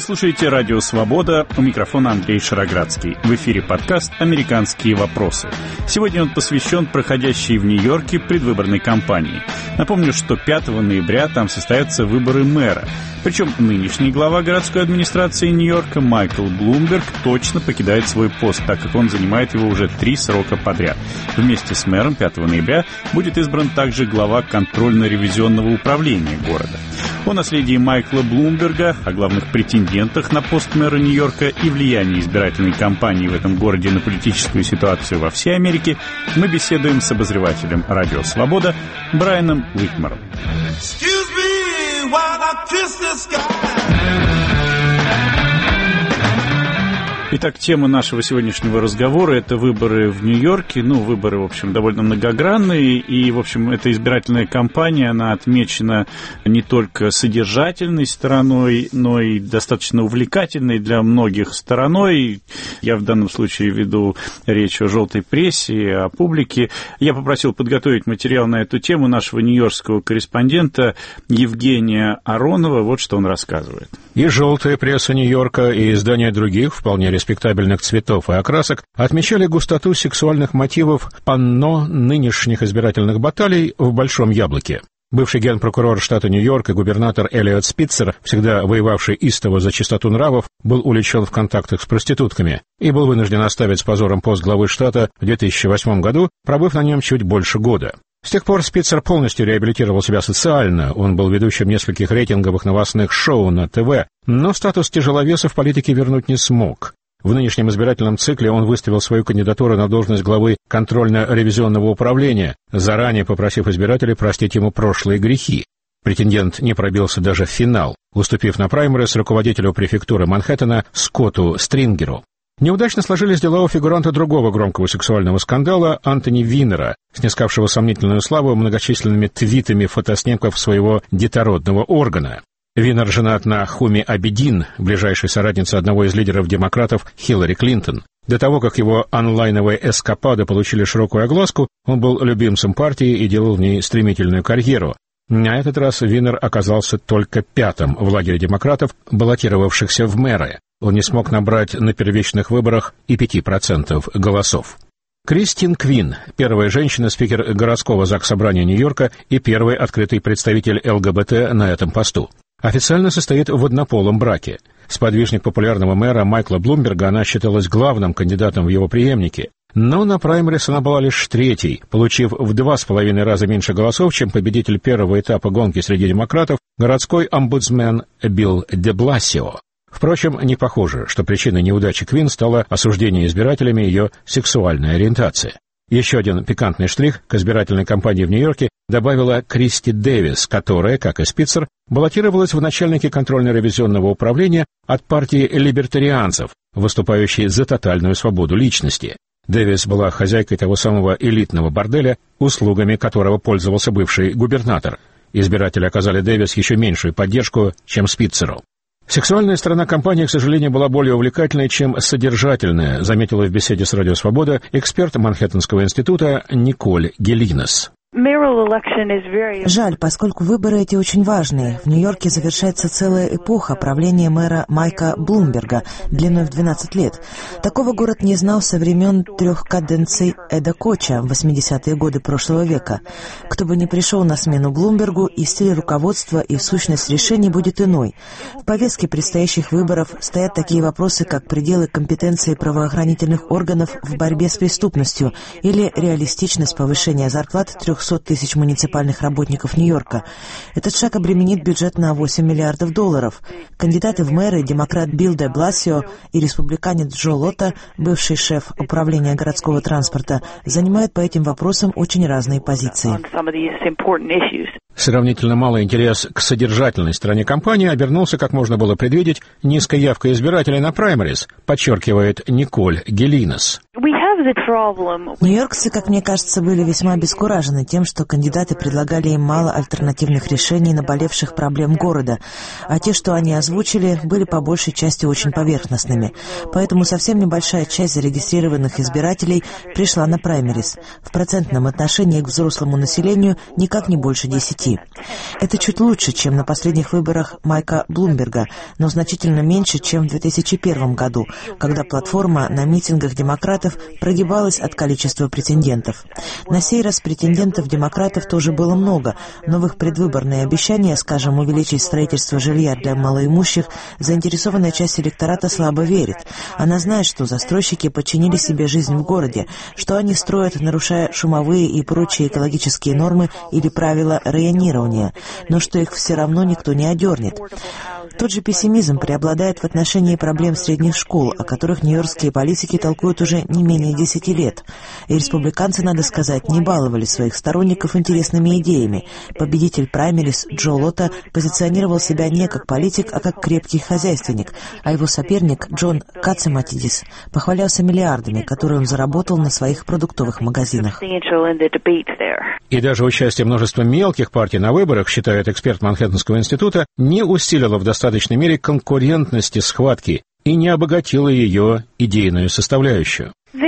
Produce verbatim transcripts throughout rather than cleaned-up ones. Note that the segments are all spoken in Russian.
слушаете «Радио Свобода», у микрофона Андрей Шароградский. В эфире подкаст «Американские вопросы». Сегодня он посвящен проходящей в Нью-Йорке предвыборной кампании. Напомню, что пятого ноября там состоятся выборы мэра. Причем нынешний глава городской администрации Нью-Йорка Майкл Блумберг точно покидает свой пост, так как он занимает его уже три срока подряд. Вместе с мэром пятого ноября будет избран также глава контрольно-ревизионного управления города. О наследии Майкла Блумберга, о главных претендентах на пост мэра Нью-Йорка и влиянии избирательной кампании в этом городе на политическую ситуацию во всей Америке мы беседуем с обозревателем «Радио Свобода» Брайаном Уитмаром. Итак, тема нашего сегодняшнего разговора – это выборы в Нью-Йорке. Ну, выборы, в общем, довольно многогранные. И, в общем, эта избирательная кампания, она отмечена не только содержательной стороной, но и достаточно увлекательной для многих стороной. Я в данном случае веду речь о желтой прессе и о публике. Я попросил подготовить материал на эту тему нашего нью-йоркского корреспондента Евгения Аронова. Вот что он рассказывает. И желтая пресса Нью-Йорка, и издания других, вполне респектабельных цветов и окрасок, отмечали густоту сексуальных мотивов панно нынешних избирательных баталий в Большом Яблоке. Бывший генпрокурор штата Нью-Йорк и губернатор Элиот Спитцер, всегда воевавший истово за чистоту нравов, был увлечен в контактах с проститутками и был вынужден оставить с позором пост главы штата в две тысячи восьмом году, пробыв на нем чуть больше года. С тех пор Спитцер полностью реабилитировал себя социально, он был ведущим нескольких рейтинговых новостных шоу на ТВ, но статус тяжеловеса в политике вернуть не смог. В нынешнем избирательном цикле он выставил свою кандидатуру на должность главы контрольно-ревизионного управления, заранее попросив избирателей простить ему прошлые грехи. Претендент не пробился даже в финал, уступив на праймерис руководителю префектуры Манхэттена Скотту Стрингеру. Неудачно сложились дела у фигуранта другого громкого сексуального скандала Антони Винера, снискавшего сомнительную славу многочисленными твитами фотоснимков своего детородного органа. Винер женат на Хуми Абедин, ближайшей соратнице одного из лидеров демократов Хиллари Клинтон. До того, как его онлайновые эскапады получили широкую огласку, он был любимцем партии и делал в ней стремительную карьеру. На этот раз Винер оказался только пятым в лагере демократов, баллотировавшихся в мэры. Он не смог набрать на первичных выборах и пяти процентов голосов. Кристин Квин, первая женщина-спикер городского заксобрания Нью-Йорка и первый открытый представитель ЛГБТ на этом посту. Официально состоит в однополом браке. Сподвижник популярного мэра Майкла Блумберга, она считалась главным кандидатом в его преемнике. Но на праймерис она была лишь третьей, получив в два с половиной раза меньше голосов, чем победитель первого этапа гонки среди демократов, городской омбудсмен Билл де Бласио. Впрочем, не похоже, что причиной неудачи Квин стало осуждение избирателями ее сексуальной ориентации. Еще один пикантный штрих к избирательной кампании в Нью-Йорке добавила Кристи Дэвис, которая, как и Спитцер, баллотировалась в начальнике контрольно-ревизионного управления от партии либертарианцев, выступающей за тотальную свободу личности. Дэвис была хозяйкой того самого элитного борделя, услугами которого пользовался бывший губернатор. Избиратели оказали Дэвис еще меньшую поддержку, чем Спитцеру. Сексуальная сторона кампании, к сожалению, была более увлекательной, чем содержательная, заметила в беседе с «Радио Свобода» эксперт Манхэттенского института Николь Гелинес. Жаль, поскольку выборы эти очень важные. В Нью-Йорке завершается целая эпоха правления мэра Майка Блумберга длиной в двенадцать лет. Такого город не знал со времен трех каденций Эда Коча в восьмидесятые годы прошлого века. Кто бы ни пришел на смену Блумбергу, и стиль руководства, и в сущность решений будет иной. В повестке предстоящих выборов стоят такие вопросы, как пределы компетенции правоохранительных органов в борьбе с преступностью или реалистичность повышения зарплат трехсот тысяч муниципальных работников Нью-Йорка. Этот шаг обременит бюджет на восемь миллиардов долларов. Кандидаты в мэры, демократ Билл де Бласио и республиканец Джо Лотта, бывший шеф управления городского транспорта, занимают по этим вопросам очень разные позиции. Сравнительно малый интерес к содержательной стороне кампании обернулся, как можно было предвидеть, низкой явкой избирателей на праймерис, подчеркивает Николь Гелинес. Нью-Йоркцы, как мне кажется, были весьма обескуражены тем, что кандидаты предлагали им мало альтернативных решений наболевших проблем города, а те, что они озвучили, были по большей части очень поверхностными. Поэтому совсем небольшая часть зарегистрированных избирателей пришла на праймерис. В процентном отношении к взрослому населению никак не больше десяти. Это чуть лучше, чем на последних выборах Майка Блумберга, но значительно меньше, чем в две тысячи первом году, когда платформа на митингах демократов прогибалась от количества претендентов. На сей раз претендентов-демократов тоже было много, но в их предвыборные обещания, скажем, увеличить строительство жилья для малоимущих, заинтересованная часть электората слабо верит. Она знает, что застройщики подчинили себе жизнь в городе, что они строят, нарушая шумовые и прочие экологические нормы или правила районирования, но что их все равно никто не одернет. Тот же пессимизм преобладает в отношении проблем средних школ, о которых нью-йоркские политики толкуют уже не менее десяти лет. И республиканцы, надо сказать, не баловали своих сторонников интересными идеями. Победитель праймерис Джо Лотта позиционировал себя не как политик, а как крепкий хозяйственник, а его соперник Джон Кациматидис похвалялся миллиардами, которые он заработал на своих продуктовых магазинах. И даже участие множества мелких партий на выборах, считает эксперт Манхэттенского института, не усилило в достаточной мере конкурентности схватки и не обогатило ее идейную составляющую.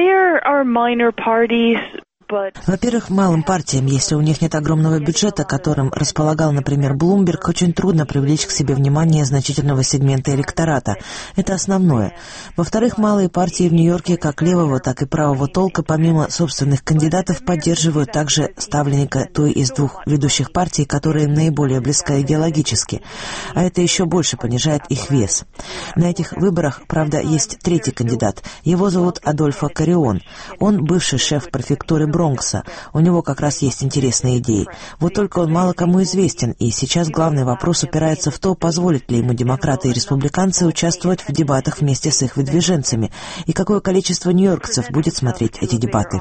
Во-первых, малым партиям, если у них нет огромного бюджета, которым располагал, например, Блумберг, очень трудно привлечь к себе внимание значительного сегмента электората. Это основное. Во-вторых, малые партии в Нью-Йорке как левого, так и правого толка, помимо собственных кандидатов, поддерживают также ставленника той из двух ведущих партий, которая им наиболее близка идеологически. А это еще больше понижает их вес. На этих выборах, правда, есть третий кандидат. Его зовут Адольфо Каррион. Он бывший шеф префектуры Бронкса. У него как раз есть интересные идеи. Вот только он мало кому известен, и сейчас главный вопрос упирается в то, позволят ли ему демократы и республиканцы участвовать в дебатах вместе с их выдвиженцами, и какое количество нью-йоркцев будет смотреть эти дебаты.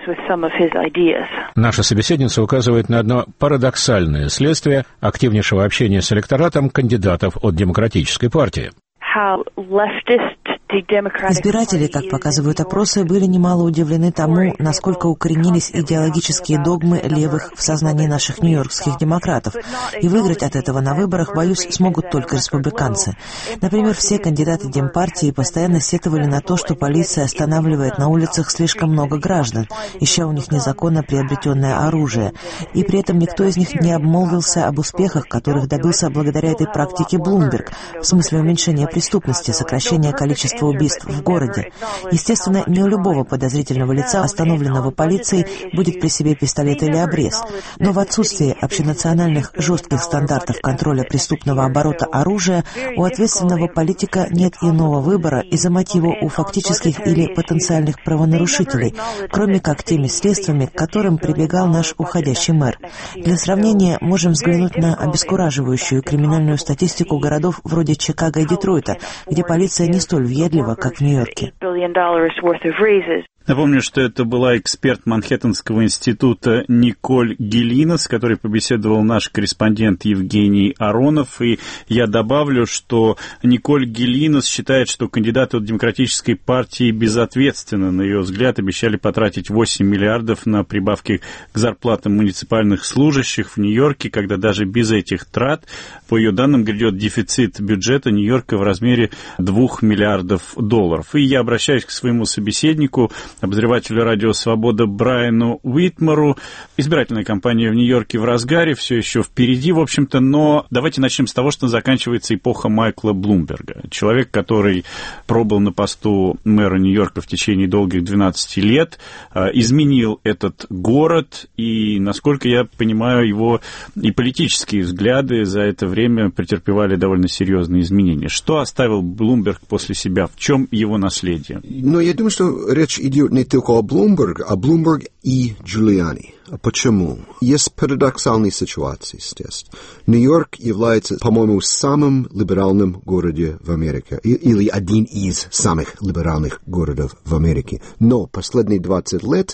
Наша собеседница указывает на одно парадоксальное следствие активнейшего общения с электоратом кандидатов от Демократической партии. Избиратели, как показывают опросы, были немало удивлены тому, насколько укоренились идеологические догмы левых в сознании наших нью-йоркских демократов. И выиграть от этого на выборах, боюсь, смогут только республиканцы. Например, все кандидаты Демпартии постоянно сетовали на то, что полиция останавливает на улицах слишком много граждан, ища у них незаконно приобретенное оружие. И при этом никто из них не обмолвился об успехах, которых добился благодаря этой практике Блумберг, в смысле уменьшения преступности, сокращения количества убийств в городе. Естественно, не у любого подозрительного лица, остановленного полицией, будет при себе пистолет или обрез. Но в отсутствии общенациональных жестких стандартов контроля преступного оборота оружия у ответственного политика нет иного выбора из-за мотива у фактических или потенциальных правонарушителей, кроме как теми средствами, к которым прибегал наш уходящий мэр. Для сравнения, можем взглянуть на обескураживающую криминальную статистику городов вроде Чикаго и Детройта, где полиция не столь въедлива, как в Нью-Йорке. Напомню, что это была эксперт Манхэттенского института Николь Гелина, с которой побеседовал наш корреспондент Евгений Аронов. И я добавлю, что Николь Гелина считает, что кандидаты от Демократической партии безответственно, на ее взгляд, обещали потратить восемь миллиардов на прибавки к зарплатам муниципальных служащих в Нью-Йорке, когда даже без этих трат, по ее данным, грядет дефицит бюджета Нью-Йорка в размере двух миллиардов долларов. И я обращаюсь к своему собеседнику, обозревателю «Радио Свобода» Брайану Уитмару. Избирательная кампания в Нью-Йорке в разгаре, все еще впереди, в общем-то, но давайте начнем с того, что заканчивается эпоха Майкла Блумберга. Человек, который пробыл на посту мэра Нью-Йорка в течение долгих двенадцати лет, изменил этот город, и, насколько я понимаю, его и политические взгляды за это время претерпевали довольно серьезные изменения. Что оставил Блумберг после себя? В чем его наследие? Ну, я думаю, что речь идет не только о Блумберге, а Блумберг и Джулиани. Почему? Есть парадоксальные ситуации здесь. Нью-Йорк является, по-моему, самым либеральным городом в Америке, или один из самых либеральных городов в Америке. Но последние двадцать лет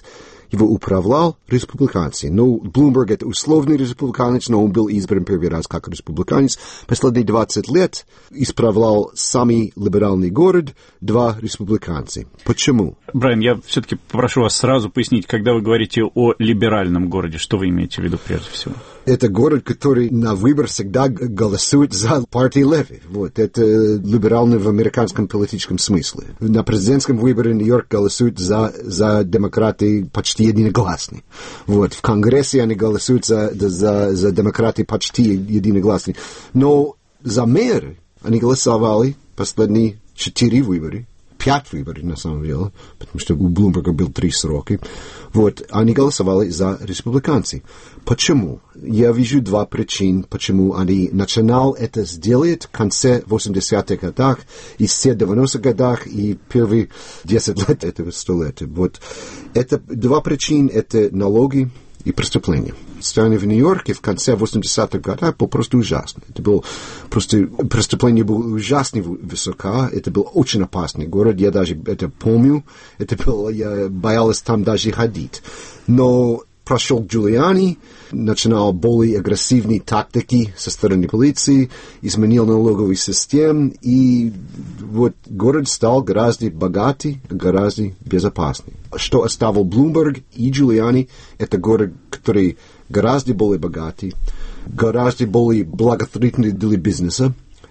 его управлял республиканцы. Ну, Блумберг — это условный республиканец, но он был избран первый раз как республиканец. Последние двадцать лет исправлял самый либеральный город два республиканца. Почему? Брайан, я все-таки попрошу вас сразу пояснить, когда вы говорите о либеральном городе, что вы имеете в виду прежде всего? Это город, который на выбор всегда голосует за партию левой. Вот. Это либеральный в американском политическом смысле. На президентском выборе Нью-Йорк голосует за, за демократы почти единогласно. Вот. В Конгрессе они голосуют за, за, за демократы почти единогласно. Но за мэры они голосовали последние четыре выбора. Пять выборов, на самом деле, потому что у Блумберга был три срока. Вот, они голосовали за республиканцев. Почему? Я вижу два причины, почему они начинали это сделать в конце восьмидесятых годах, и все девяностых годах, и первые десять лет этого столетия. Вот, это два причины, это налоги и преступления. Состояние в Нью-Йорке в конце восьмидесятых годов было просто ужасно. Это было просто, преступление было ужасно высоко, это был очень опасный город, я даже это помню, это было, я боялась там даже ходить. Но прошел Джулиани, начинал более агрессивные тактики со стороны полиции, изменил налоговую систему, и вот город стал гораздо богатый, гораздо безопаснее. Что оставил Блумберг и Джулиани, это город, который гораздо более богатый, гораздо более благотворительный для бизнеса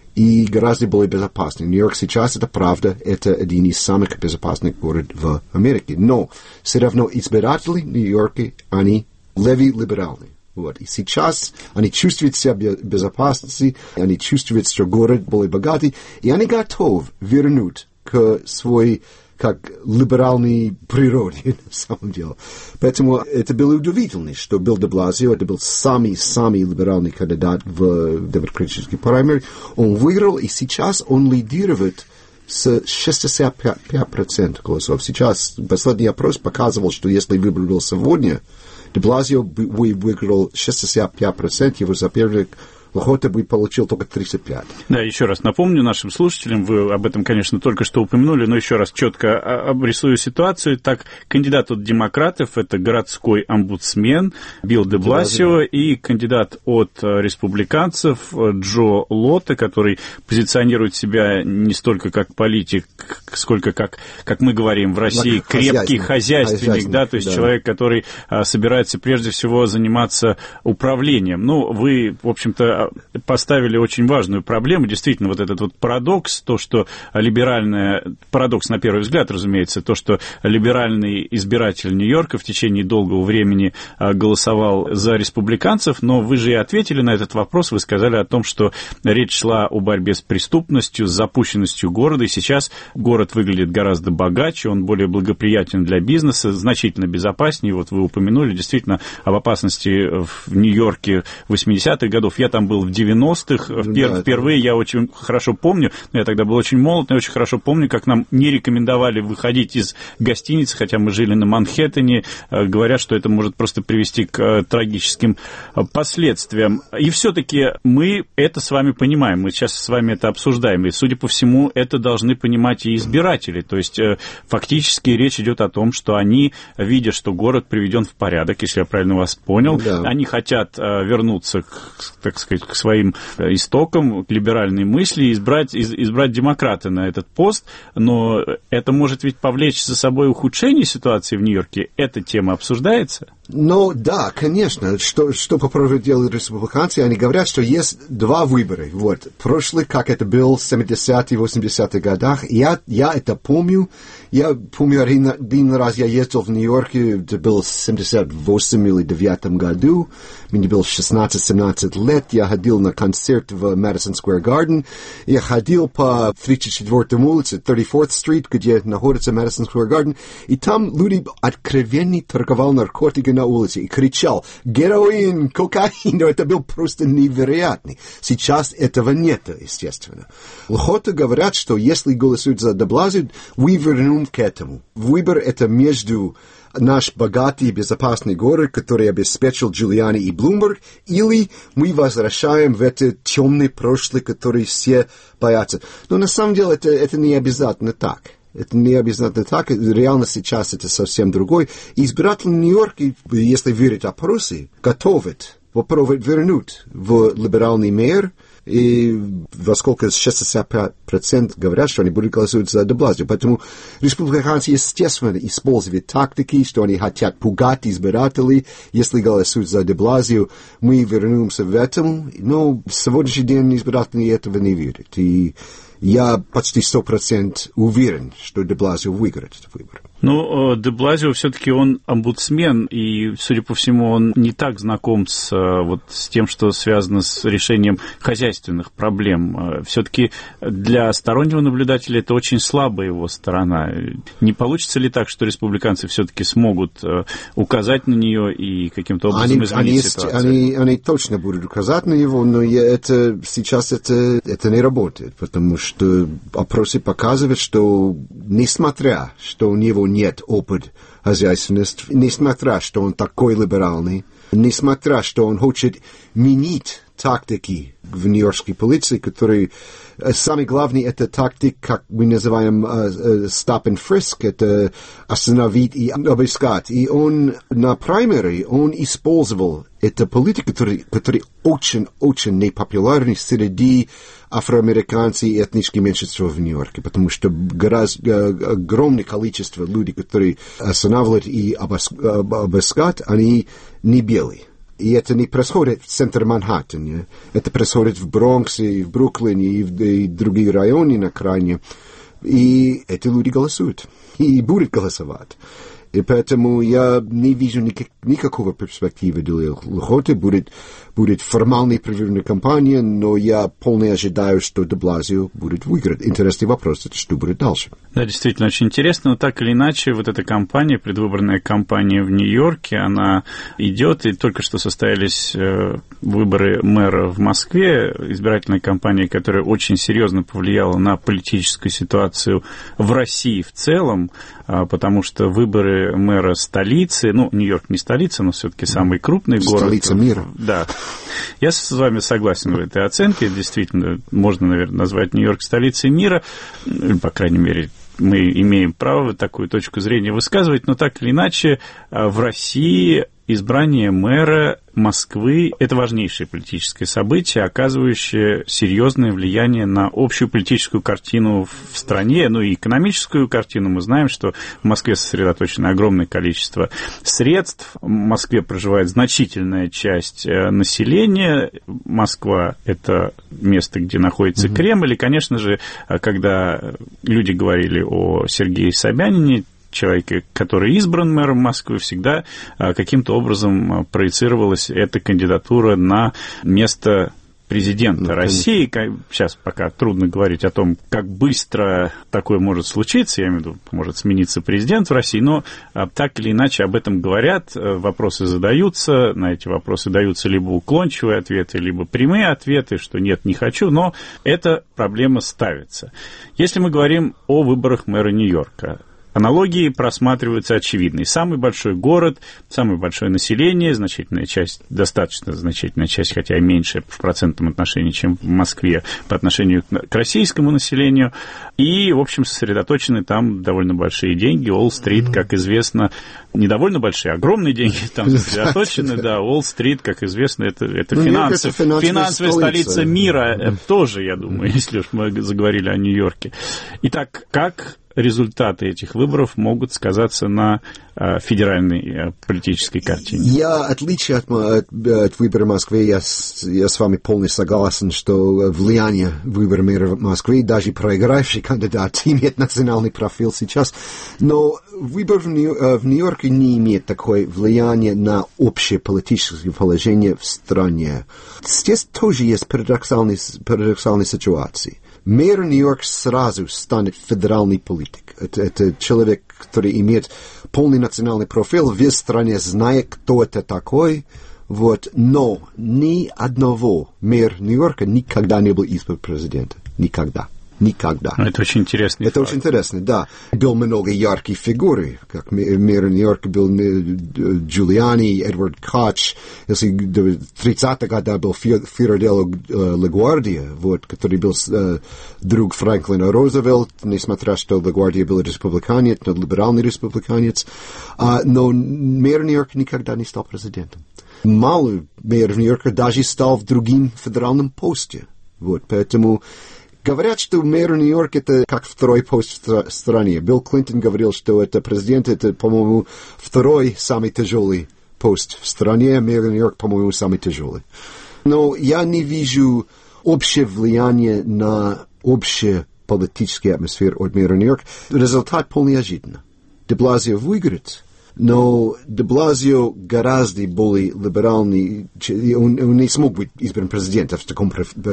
и гораздо более безопасный. Нью-Йорк сейчас, это правда, это один из самых безопасных городов в Америке. Но все равно избиратели Нью-Йорка, они левый-либеральные. Вот. И сейчас они чувствуют себя в безопасности, они чувствуют, что город более богатый, и они готовы вернуть к своей как либеральной природе, на самом деле. Поэтому это было удивительно, что Билл де Блазио, это был самый-самый либеральный кандидат в демократический праймери. Он выиграл, и сейчас он лидирует с шестьдесят пять процентов голосов. Сейчас последний опрос показывал, что если выбор был сегодня, де Блазио выиграл шестьдесят пять процентов, его соперник Лохота бы получил только тридцать пять. Да, еще раз напомню нашим слушателям, вы об этом, конечно, только что упомянули, но еще раз четко обрисую ситуацию. Так, кандидат от демократов – это городской омбудсмен Билл де Бласио, и кандидат от республиканцев Джо Лотте, который позиционирует себя не столько как политик, сколько как, как мы говорим в России, крепкий хозяйственник, хозяйственник да, то есть да. человек, который собирается прежде всего заниматься управлением. Ну, вы, в общем-то, поставили очень важную проблему, действительно, вот этот вот парадокс, то, что либеральная, парадокс на первый взгляд, разумеется, то, что либеральный избиратель Нью-Йорка в течение долгого времени голосовал за республиканцев, но вы же и ответили на этот вопрос, вы сказали о том, что речь шла о борьбе с преступностью, с запущенностью города, и сейчас город выглядит гораздо богаче, он более благоприятен для бизнеса, значительно безопаснее, вот вы упомянули действительно об опасности в Нью-Йорке восьмидесятых годов, я там был в девяностых, Впер, впервые я очень хорошо помню, я тогда был очень молод, но я очень хорошо помню, как нам не рекомендовали выходить из гостиницы, хотя мы жили на Манхэттене, говорят, что это может просто привести к трагическим последствиям. И все-таки мы это с вами понимаем, мы сейчас с вами это обсуждаем, и, судя по всему, это должны понимать и избиратели, то есть фактически речь идет о том, что они, видя, что город приведен в порядок, если я правильно вас понял, да. они хотят вернуться к, так сказать, к своим истокам, к либеральной мысли, избрать, из, избрать демократа на этот пост, но это может ведь повлечь за собой ухудшение ситуации в Нью-Йорке. Эта тема обсуждается? Ну, да, конечно. Что, что попробуют делать республиканцы? Они говорят, что есть два выбора. Вот. Прошлый, как это было в семидесятых и восьмидесятых годах. Я, я это помню. Я помню, один, один раз я ездил в Нью-Йорке, это было в семьдесят восьмом или девятом году. Мне было шестнадцать-семнадцать лет. Я ходил на концерт в Madison Square Garden. Я ходил по тридцать четвёртой улице, тридцать четвёртая стрит, где находится Madison Square Garden. И там люди откровенно торговали наркотиками на улице и кричал «героин, кокаин». Это был просто невероятный. Сейчас этого нет, естественно. Лохота говорят, что если голосуют за де Блазио, мы вернем к этому. Выбор это между наш богатый и безопасный город, который обеспечил Джулиани и Блумберг, или мы возвращаем в это темное прошлое, которое все боятся. Но на самом деле это, это не обязательно так. Это не обязательно так. Реально сейчас это совсем другой. Избиратели Нью-Йорка, если верить опросы, готовят попробовать вернуть в либеральный мэр, и во сколько шестьдесят пять процентов говорят, что они будут голосовать за де Блазио. Поэтому республиканцы, естественно, используют тактики, что они хотят пугать избирателей. Если голосуют за де Блазио, мы вернемся в этом. Но в сегодняшний день избиратели этого не верят. И я почти сто процентов уверен, что де Блазио выиграет этот выбор. Ну, де Блазио все-таки он омбудсмен, и, судя по всему, он не так знаком с, вот, с тем, что связано с решением хозяйственных проблем. Все-таки для стороннего наблюдателя это очень слабая его сторона. Не получится ли так, что республиканцы все-таки смогут указать на нее и каким-то образом они, изменить они, ситуацию? Они, они точно будут указать на него, но я, это, сейчас это, это не работает, потому что опросы показывают, что несмотря, что у него нет опыта хозяйственности, несмотря, что он такой либеральный, несмотря, что он хочет менять тактики в нью-йоркской полиции, которые, самый главный, это тактик, как мы называем uh, stop and frisk, это остановить и обыскать. И он на праймере, он использовал эту политику, которая, которая очень-очень непопулярна среди афроамериканцев и этнических меньшинств в Нью-Йорке, потому что гораздо огромное количество людей, которые останавливают и обыскать, они не белые. И это не происходит в центре Манхэттена, это происходит в Бронксе, в Бруклине и в и других районах на окраине. И эти люди голосуют, и будут голосовать. И поэтому я не вижу никак, никакого перспективы для Лхоты. Будет, будет формальная предвыборная кампания, но я полностью ожидаю, что де Блазио будет выиграть. Интересный вопрос, это что будет дальше. Да, действительно, очень интересно, но так или иначе, вот эта кампания, предвыборная кампания в Нью-Йорке, она идет, и только что состоялись выборы мэра в Москве, избирательная кампания, которая очень серьезно повлияла на политическую ситуацию в России в целом, потому что выборы мэра столицы, ну, Нью-Йорк не столица, но все-таки самый крупный город. Столица мира. Да. Я с вами согласен в этой оценке. Действительно, можно, наверное, назвать Нью-Йорк столицей мира, по крайней мере, мы имеем право такую точку зрения высказывать, но так или иначе в России избрание мэра Москвы – это важнейшее политическое событие, оказывающее серьезное влияние на общую политическую картину в стране, ну и экономическую картину. Мы знаем, что в Москве сосредоточено огромное количество средств, в Москве проживает значительная часть населения, Москва – это место, где находится mm-hmm. Кремль, и, конечно же, когда люди говорили о Сергее Собянине, человека, который избран мэром Москвы, всегда каким-то образом проецировалась эта кандидатура на место президента ну, России. Сейчас пока трудно говорить о том, как быстро такое может случиться, я имею в виду, может смениться президент в России, но так или иначе об этом говорят, вопросы задаются, на эти вопросы даются либо уклончивые ответы, либо прямые ответы, что нет, не хочу, но эта проблема ставится. Если мы говорим о выборах мэра Нью-Йорка, аналогии просматриваются очевидные. Самый большой город, самое большое население, значительная часть, достаточно значительная часть, хотя и меньшая в процентном отношении, чем в Москве, по отношению к российскому населению. И, в общем, сосредоточены там довольно большие деньги. Уолл-стрит, как известно, не довольно большие, огромные деньги там сосредоточены. Да, Уолл-стрит, как известно, это, это, финансы, это финансовая столица, столица мира. Тоже, я думаю, если уж мы заговорили о Нью-Йорке. Итак, как результаты этих выборов могут сказаться на э, федеральной э, политической картине? Я, отличие от, от, от выбора Москвы, я, я с вами полностью согласен, что влияние выбора мэра в Москве, даже проигравший кандидат, имеет национальный профиль сейчас, но выбор в, Нью- в Нью-Йорке не имеет такое влияние на общее политическое положение в стране. Здесь тоже есть парадоксальные, парадоксальные ситуации. Мэр Нью-Йорк сразу станет федеральный политик. Это, это человек, который имеет полный национальный профиль, весь в стране знает, кто это такой. Вот. Но ни одного мэра Нью-Йорка никогда не был избран президентом. Никогда. Никогда. Это очень интересно. Это факт. Очень интересно, да. Был много ярких фигур, как мэр Нью-Йорка был Джулиани, Эдвард Коч, если в тридцатых годах был Филадельфо Лагуардия, вот, который был э, друг Франклина Рузвельта, несмотря что Лагуардия был республиканец, но либеральный республиканец, а, но мэр Нью-Йорка никогда не стал президентом. Мало мэр Нью-Йорка даже стал в другим федеральном посте, вот, поэтому говорят, что мэр Нью-Йорка это как второй пост в стране. Билл Клинтон говорил, что это президент, это, по-моему, второй самый тяжелый пост в стране. Мэр Нью-Йорк, по-моему, самый тяжелый. Но я не вижу общее влияние на общую политическую атмосферу от мэра Нью-Йорка. Результат полный неожиданно. Де Блазио выиграет. Но де Блазио гораздо более либеральный, он, он не смог быть избран президентом в таком,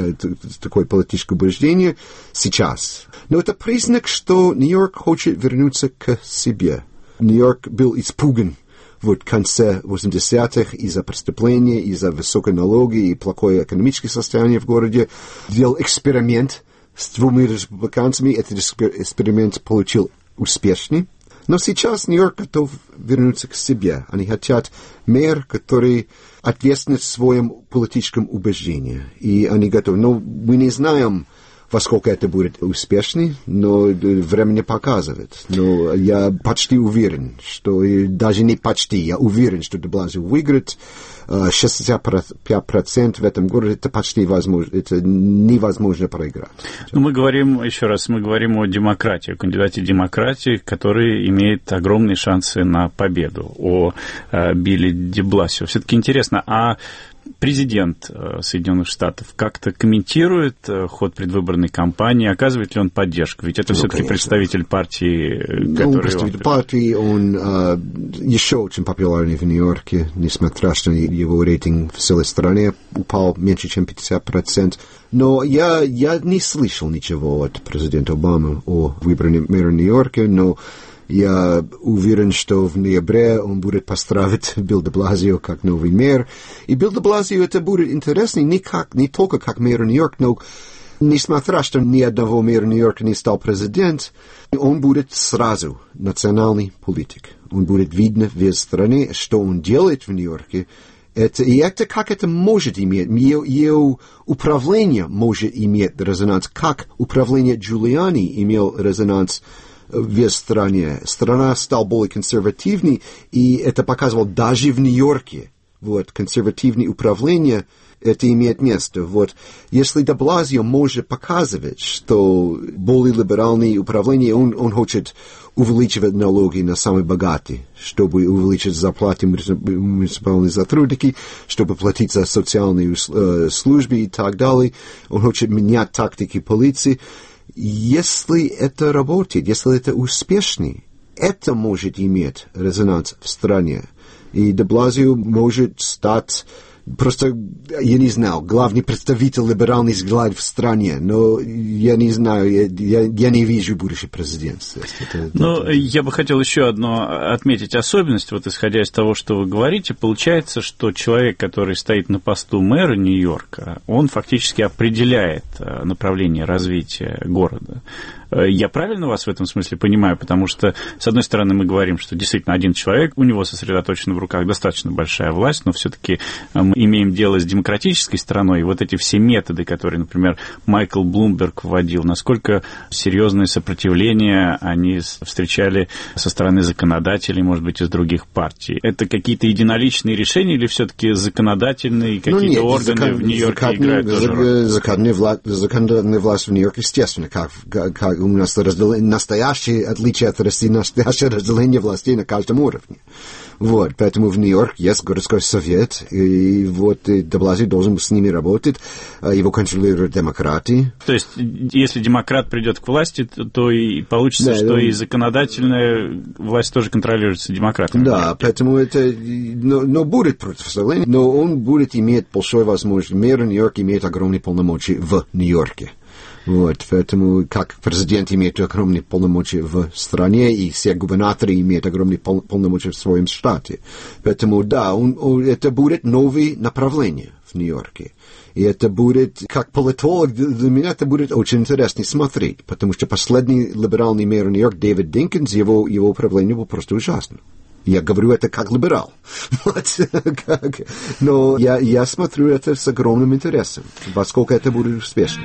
в такое политическое убеждение сейчас. Но это признак, что Нью-Йорк хочет вернуться к себе. Нью-Йорк был испуган в конце восьмидесятых из-за преступления, из-за высокой налоги и плохое экономическое состояние в городе. Делал эксперимент с двумя республиканцами. Этот эксперимент получил успешный. Но сейчас Нью-Йорк готов вернуться к себе. Они хотят мэр, который ответственен в своем политическом убеждении. И они готовы. Но мы не знаем, во сколько это будет успешно, но время не показывает. Но я почти уверен, что даже не почти, я уверен, что де Блазио выиграет. шестьдесят пять процентов в этом городе, это почти возможно, это невозможно проиграть. Ну, мы говорим, еще раз, мы говорим о демократии, о кандидате демократии, который имеет огромные шансы на победу, о э, Билле де Бласио. Все-таки интересно, а президент Соединенных Штатов как-то комментирует ход предвыборной кампании, оказывает ли он поддержку? Ведь это ну, все-таки конечно. представитель партии, который... Ну, представитель он... партии, он uh, еще очень популярный в Нью-Йорке, несмотря на что его рейтинг в целой стране упал меньше, чем пятьдесят процентов. Но я, я не слышал ничего от президента Обамы о выборе мэра Нью-Йорка, но я уверен, что в ноябре он будет поздравить Билла де Блазио как новый мэр. И Билл де Блазио это будет интересно не, как, не только как мэр Нью-Йорка, но несмотря что ни одного мэра Нью-Йорка не стал президент, он будет сразу национальный политик. Он будет видно в весь стране, что он делает в Нью-Йорке. Это, и это как это может иметь, ее, ее управление может иметь резонанс, как управление Джулиани имел резонанс в стране. Страна стала более консервативной, и это показывало даже в Нью-Йорке. Вот, консервативное управление, это имеет место. Вот, если де Блазио может показывать, что более либеральное управление, он, он хочет увеличивать налоги на самые богатые, чтобы увеличить зарплаты муниципальных сотрудников, чтобы платить за социальные э, службы и так далее. Он хочет менять тактики полиции. Если это работает, если это успешно, это может иметь резонанс в стране. И де Блазио может стать просто, я не знаю, главный представитель либеральных взглядов в стране, но я не знаю, я, я, я не вижу будущего президентства. Это, ну, это... я бы хотел еще одно отметить особенность, вот исходя из того, что вы говорите, получается, что человек, который стоит на посту мэра Нью-Йорка, он фактически определяет направление развития города. Я правильно вас в этом смысле понимаю? Потому что, с одной стороны, мы говорим, что действительно один человек, у него сосредоточена в руках достаточно большая власть, но все-таки мы имеем дело с демократической стороной, и вот эти все методы, которые, например, Майкл Блумберг вводил, насколько серьезное сопротивление они встречали со стороны законодателей, может быть, из других партий. Это какие-то единоличные решения или все-таки законодательные какие-то ну, нет, органы закон, в Нью-Йорке закон, играют тоже роль? Законодательная власть, законодательная власть в Нью-Йорке, естественно, как, как у нас разделение, настоящее отличие от России, настоящее разделение властей на каждом уровне. Вот, поэтому в Нью-Йорке есть городской совет, и вот де Блазио должен с ними работать, его контролируют демократы. То есть, если демократ придет к власти, то, то и получится, да, что он... и законодательная власть тоже контролируется демократами. Да, поэтому это, но, но будет противостояние, но он будет иметь большую возможность, мэр Нью-Йорка имеет огромные полномочия в Нью-Йорке. Вот, поэтому как президент имеет огромные полномочия в стране, и все губернаторы имеют огромные пол- полномочия в своем штате. Поэтому, да, он, он, это будет новое направление в Нью-Йорке. И это будет, как политолог, для меня это будет очень интересно смотреть, потому что последний либеральный мэр Нью-Йорка Дэвид Динкинс, его, его управление было просто ужасно. Я говорю это как либерал. Но я, я смотрю это с огромным интересом, во сколько это будет успешно.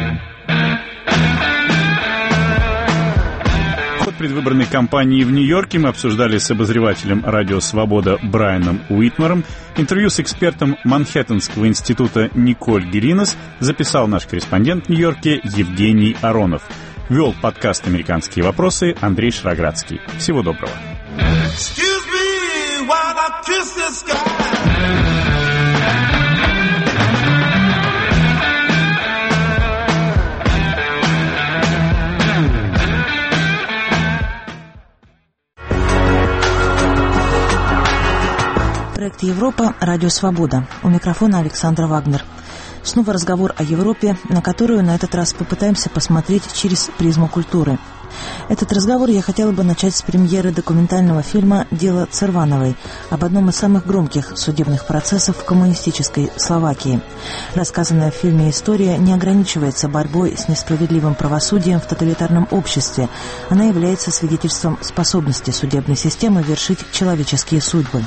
Ход предвыборной кампании в Нью-Йорке мы обсуждали с обозревателем «Радио Свобода» Брайаном Уитмаром. Интервью с экспертом Манхэттенского института Николь Гелинос записал наш корреспондент в Нью-Йорке Евгений Аронов. Вел подкаст «Американские вопросы» Андрей Шароградский. Всего доброго. Excuse me while I kiss the sky. Проект «Европа», Радио Свобода. У микрофона Александра Вагнер. Снова разговор о Европе, на которую на этот раз попытаемся посмотреть через призму культуры. Этот разговор я хотела бы начать с премьеры документального фильма «Дело Цервановой» об одном из самых громких судебных процессов в коммунистической Словакии. Рассказанная в фильме история не ограничивается борьбой с несправедливым правосудием в тоталитарном обществе. Она является свидетельством способности судебной системы вершить человеческие судьбы.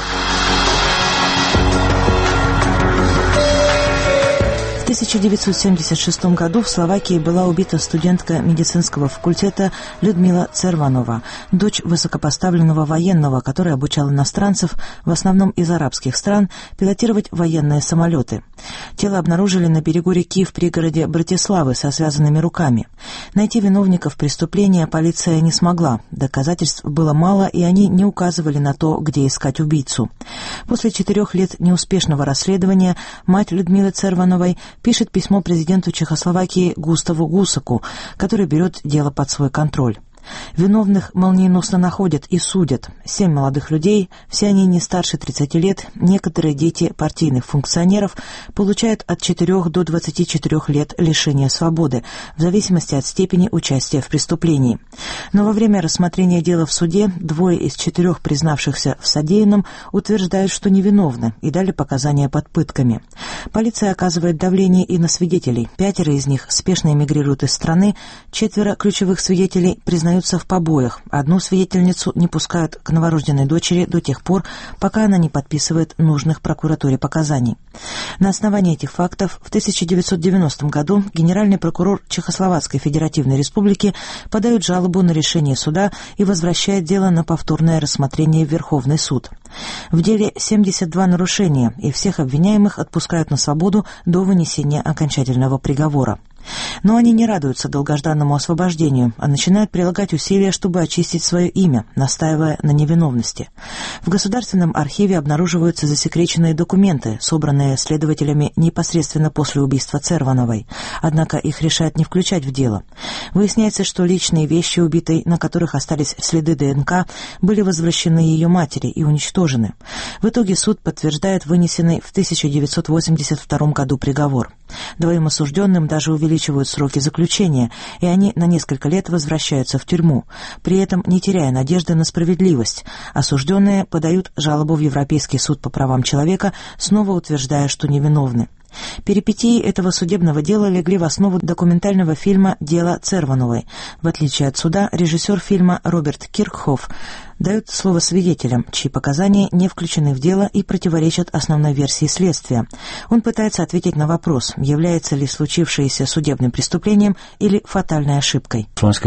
В тысяча девятьсот семьдесят шестом году в Словакии была убита студентка медицинского факультета Людмила Церванова, дочь высокопоставленного военного, который обучал иностранцев, в основном из арабских стран, пилотировать военные самолеты. Тело обнаружили на берегу реки в пригороде Братиславы со связанными руками. Найти виновников преступления полиция не смогла. Доказательств было мало, и они не указывали на то, где искать убийцу. После четырех лет неуспешного расследования мать Людмилы Цервановой пишет письмо президенту Чехословакии Густаву Гусаку, который берет дело под свой контроль. Виновных молниеносно находят и судят. Семь молодых людей, все они не старше тридцати лет, некоторые дети партийных функционеров, получают от четырёх до двадцати четырёх лет лишения свободы, в зависимости от степени участия в преступлении. Но во время рассмотрения дела в суде двое из четырех признавшихся в содеянном утверждают, что невиновны, и дали показания под пытками. Полиция оказывает давление и на свидетелей. Пятеро из них спешно эмигрируют из страны, четверо ключевых свидетелей признают в побоях. Одну свидетельницу не пускают к новорожденной дочери до тех пор, пока она не подписывает нужных прокуратуре показаний. На основании этих фактов в тысяча девятьсот девяностом году генеральный прокурор Чехословацкой Федеративной Республики подает жалобу на решение суда и возвращает дело на повторное рассмотрение в Верховный суд. В деле семьдесят два нарушения, и всех обвиняемых отпускают на свободу до вынесения окончательного приговора. Но они не радуются долгожданному освобождению, а начинают прилагать усилия, чтобы очистить свое имя, настаивая на невиновности. В Государственном архиве обнаруживаются засекреченные документы, собранные следователями непосредственно после убийства Цервановой. Однако их решают не включать в дело. Выясняется, что личные вещи убитой, на которых остались следы ДНК, были возвращены ее матери и уничтожены. В итоге суд подтверждает вынесенный в тысяча девятьсот восемьдесят втором году приговор. Двоим осужденным даже увеличивают сроки заключения, и они на несколько лет возвращаются в тюрьму, при этом не теряя надежды на справедливость. Осужденные подают жалобу в Европейский суд по правам человека, снова утверждая, что невиновны. Перипетии этого судебного дела легли в основу документального фильма «Дело Цервановой». В отличие от суда, режиссер фильма Роберт Киркхоф дает слово свидетелям, чьи показания не включены в дело и противоречат основной версии следствия. Он пытается ответить на вопрос, является ли случившееся судебным преступлением или фатальной ошибкой.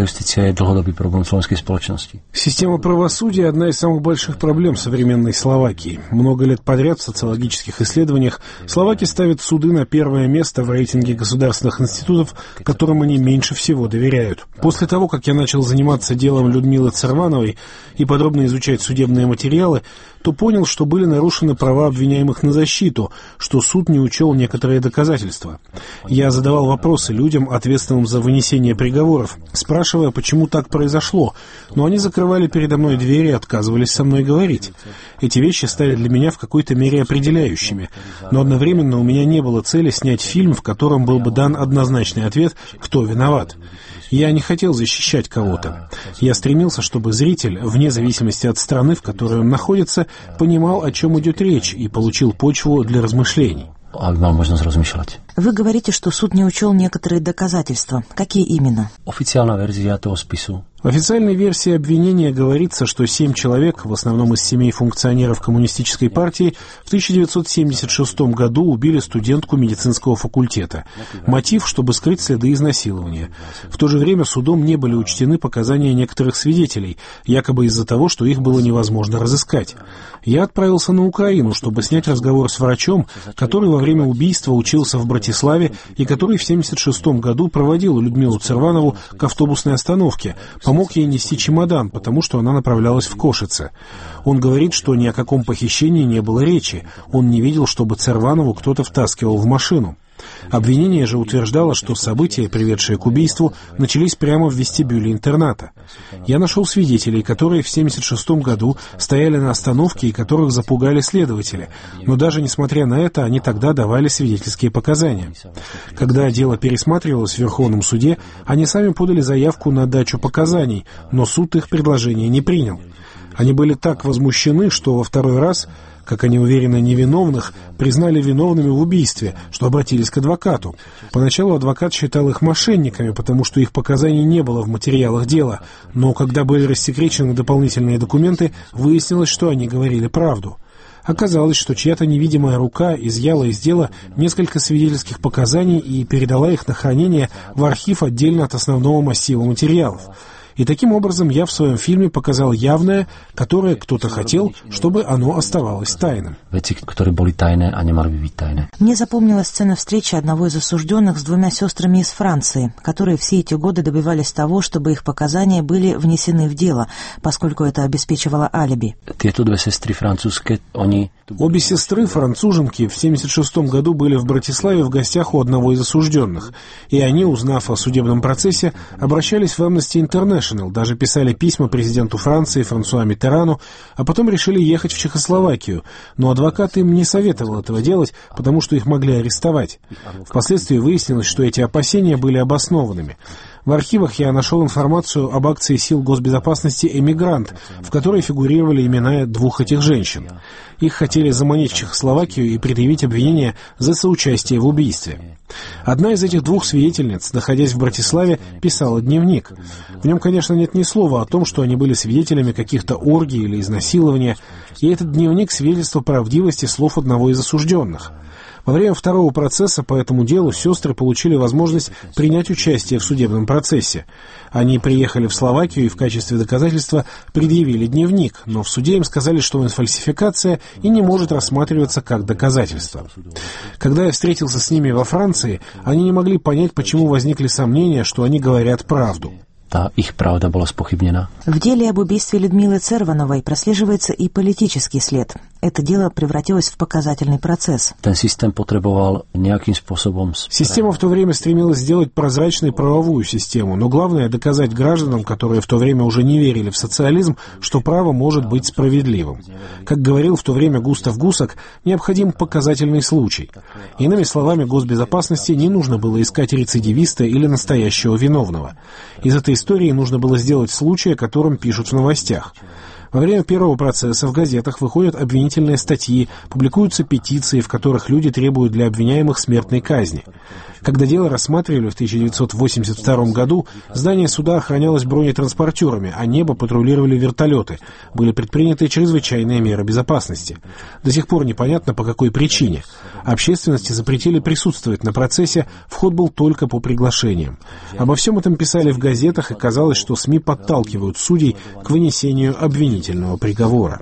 Система правосудия – одна из самых больших проблем современной Словакии. Много лет подряд в социологических исследованиях словаки ставят суды на первое место в рейтинге государственных институтов, которым они меньше всего доверяют. После того, как я начал заниматься делом Людмилы Цервановой и подробно подробно изучать судебные материалы, то понял, что были нарушены права обвиняемых на защиту, что суд не учел некоторые доказательства. Я задавал вопросы людям, ответственным за вынесение приговоров, спрашивая, почему так произошло, но они закрывали передо мной двери и отказывались со мной говорить. Эти вещи стали для меня в какой-то мере определяющими, но одновременно у меня не было цели снять фильм, в котором был бы дан однозначный ответ, кто виноват. Я не хотел защищать кого-то. Я стремился, чтобы зритель, вне зависимости от страны, в которой он находится, понимал, о чем идет речь, и получил почву для размышлений. Вы говорите, что суд не учел некоторые доказательства. Какие именно? Официальная версия этого спису. В официальной версии обвинения говорится, что семь человек, в основном из семей функционеров коммунистической партии, в тысяча девятьсот семьдесят шестом году убили студентку медицинского факультета. Мотив, чтобы скрыть следы изнасилования. В то же время судом не были учтены показания некоторых свидетелей, якобы из-за того, что их было невозможно разыскать. Я отправился на Украину, чтобы снять разговор с врачом, который во время убийства учился в Братиславе и который в семьдесят шестом году проводил Людмилу Церванову к автобусной остановке, помог ей нести чемодан, потому что она направлялась в Кошице. Он говорит, что ни о каком похищении не было речи. Он не видел, чтобы Церванову кто-то втаскивал в машину. Обвинение же утверждало, что события, приведшие к убийству, начались прямо в вестибюле интерната. Я нашел свидетелей, которые в семьдесят шестом году стояли на остановке и которых запугали следователи, но даже несмотря на это, они тогда давали свидетельские показания. Когда дело пересматривалось в Верховном суде, они сами подали заявку на дачу показаний, но суд их предложение не принял. Они были так возмущены, что во второй раз, как они уверены, невиновных, признали виновными в убийстве, что обратились к адвокату. Поначалу адвокат считал их мошенниками, потому что их показаний не было в материалах дела, но когда были рассекречены дополнительные документы, выяснилось, что они говорили правду. Оказалось, что чья-то невидимая рука изъяла из дела несколько свидетельских показаний и передала их на хранение в архив отдельно от основного массива материалов. И таким образом я в своем фильме показал явное, которое кто-то хотел, чтобы оно оставалось тайным. Мне запомнилась сцена встречи одного из осужденных с двумя сестрами из Франции, которые все эти годы добивались того, чтобы их показания были внесены в дело, поскольку это обеспечивало алиби. Обе сестры, француженки, в семьдесят шестом году были в Братиславе в гостях у одного из осужденных, и они, узнав о судебном процессе, обращались в Amnesty International, даже писали письма президенту Франции Франсуа Миттерану, а потом решили ехать в Чехословакию, но адвокат им не советовал этого делать, потому что их могли арестовать. Впоследствии выяснилось, что эти опасения были обоснованными. В архивах я нашел информацию об акции сил госбезопасности «Эмигрант», в которой фигурировали имена двух этих женщин. Их хотели заманить в Чехословакию и предъявить обвинение за соучастие в убийстве. Одна из этих двух свидетельниц, находясь в Братиславе, писала дневник. В нем, конечно, нет ни слова о том, что они были свидетелями каких-то оргий или изнасилования, и этот дневник — свидетельство правдивости слов одного из осужденных. Во время второго процесса по этому делу сестры получили возможность принять участие в судебном процессе. Они приехали в Словакию и в качестве доказательства предъявили дневник, но в суде им сказали, что он фальсификация и не может рассматриваться как доказательство. Когда я встретился с ними во Франции, они не могли понять, почему возникли сомнения, что они говорят правду. Та их правда была спохибнена. В деле об убийстве Людмилы Цервановой прослеживается и политический след. Это дело превратилось в показательный процесс. Ten systém potreboval nejakým spôsobom... Система в то время стремилась сделать прозрачной правовую систему, но главное — доказать гражданам, которые в то время уже не верили в социализм, что право может быть справедливым. Как говорил в то время Густав Гусак, необходим показательный случай. Иными словами, госбезопасности не нужно было искать рецидивиста или настоящего виновного. Из этой истории нужно было сделать случай, о котором пишут в новостях. Во время первого процесса в газетах выходят обвинительные статьи, публикуются петиции, в которых люди требуют для обвиняемых смертной казни. Когда дело рассматривали в тысяча девятьсот восемьдесят втором году, здание суда охранялось бронетранспортерами, а небо патрулировали вертолеты. Были предприняты чрезвычайные меры безопасности. До сих пор непонятно, по какой причине. Общественности запретили присутствовать на процессе, вход был только по приглашениям. Обо всем этом писали в газетах, и казалось, что СМИ подталкивают судей к вынесению обвинительного приговора.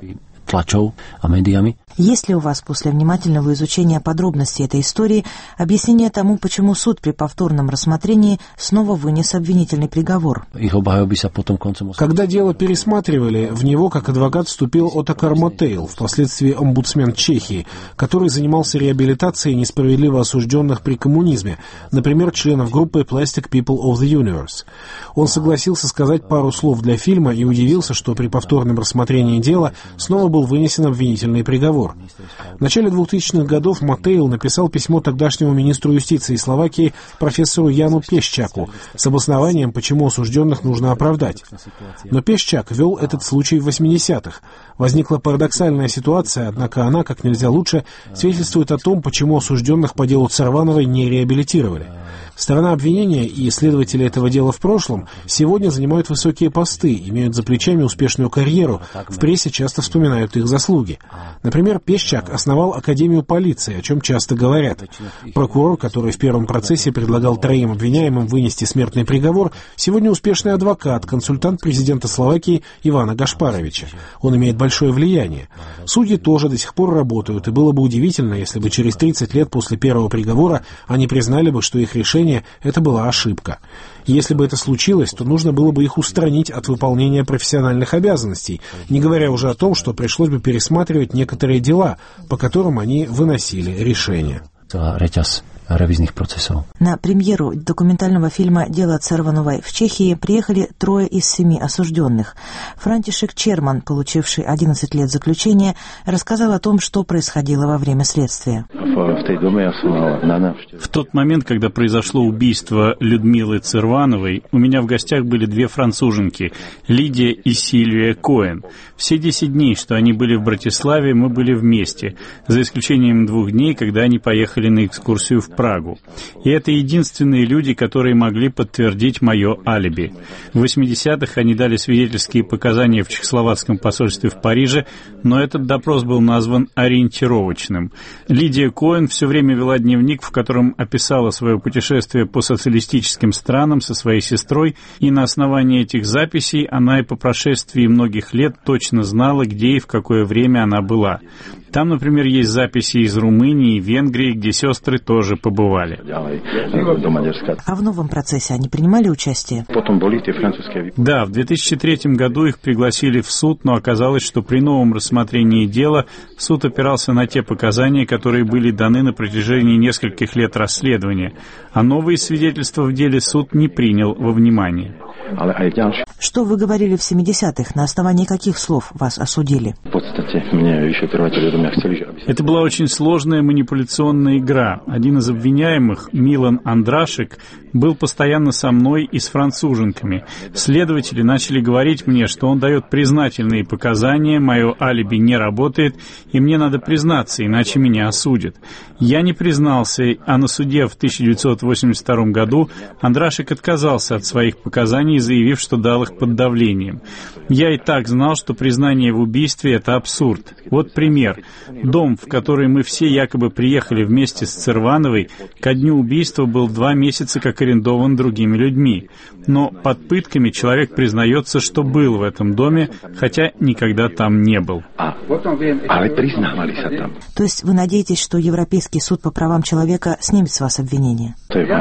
tlačou a médiami. Есть ли у вас после внимательного изучения подробностей этой истории объяснение тому, почему суд при повторном рассмотрении снова вынес обвинительный приговор? Ich obhajoby sa potom koncom... Когда дело пересматривали, в него как адвокат вступил Отакар Мотейл, впоследствии омбудсмен Чехии, который занимался реабилитацией несправедливо осужденных при коммунизме, например, членов группы Plastic People of the Universe. Он согласился сказать пару слов для фильма и удивился, что при повторном рассмотрении дела снова был вынесен обвинительный приговор. В начале двухтысячных годов Мотейл написал письмо тогдашнему министру юстиции Словакии профессору Яну Пешчаку с обоснованием, почему осужденных нужно оправдать. Но Пешчак вел этот случай в восьмидесятых. Возникла парадоксальная ситуация, однако она, как нельзя лучше, свидетельствует о том, почему осужденных по делу Цервановой не реабилитировали. Сторона обвинения и следователи этого дела в прошлом сегодня занимают высокие посты, имеют за плечами успешную карьеру, в прессе часто вспоминают их заслуги. Например, Пешчак основал Академию полиции, о чем часто говорят. Прокурор, который в первом процессе предлагал троим обвиняемым вынести смертный приговор, сегодня успешный адвокат, консультант президента Словакии Ивана Гашпаровича. Он имеет большое влияние. Судьи тоже до сих пор работают, и было бы удивительно, если бы через тридцать лет после первого приговора они признали бы, что их решение это была ошибка. Если бы это случилось, то нужно было бы их устранить от выполнения профессиональных обязанностей, не говоря уже о том, что пришлось бы пересматривать некоторые дела, по которым они выносили решения. ревизных процессов. На премьеру документального фильма «Дело Цервановой» в Чехии приехали трое из семи осужденных. Франтишек Черман, получивший одиннадцать лет заключения, рассказал о том, что происходило во время следствия. В тот момент, когда произошло убийство Людмилы Цервановой, у меня в гостях были две француженки, Лидия и Сильвия Коэн. Все десять дней, что они были в Братиславе, мы были вместе, за исключением двух дней, когда они поехали на экскурсию в Прагу. И это единственные люди, которые могли подтвердить мое алиби. В восьмидесятых они дали свидетельские показания в чехословацком посольстве в Париже, но этот допрос был назван ориентировочным. Лидия Коэн все время вела дневник, в котором описала свое путешествие по социалистическим странам со своей сестрой, и на основании этих записей она и по прошествии многих лет точно знала, где и в какое время она была. Там, например, есть записи из Румынии и Венгрии, где сестры тоже побывали. А в новом процессе они принимали участие? Да, в две тысячи третьем году их пригласили в суд, но оказалось, что при новом рассмотрении дела суд опирался на те показания, которые были даны на протяжении нескольких лет расследования, а новые свидетельства в деле суд не принял во внимание. Что вы говорили в семидесятых? На основании каких слов вас осудили? Это была очень сложная манипуляционная игра. Один из обвиняемых, Милан Андрашек, был постоянно со мной и с француженками. Следователи начали говорить мне, что он дает признательные показания, мое алиби не работает, и мне надо признаться, иначе меня осудят. Я не признался, а на суде в тысяча девятьсот восемьдесят втором году Андрашек отказался от своих показаний, заявив, что дал их под давлением. Я и так знал, что признание в убийстве — это абсурд. Вот пример. Дом, в который мы все якобы приехали вместе с Цервановой, ко дню убийства был два месяца как арендован другими людьми. Но под пытками человек признается, что был в этом доме, хотя никогда там не был. То есть вы надеетесь, что Европейский суд по правам человека снимет с вас обвинение?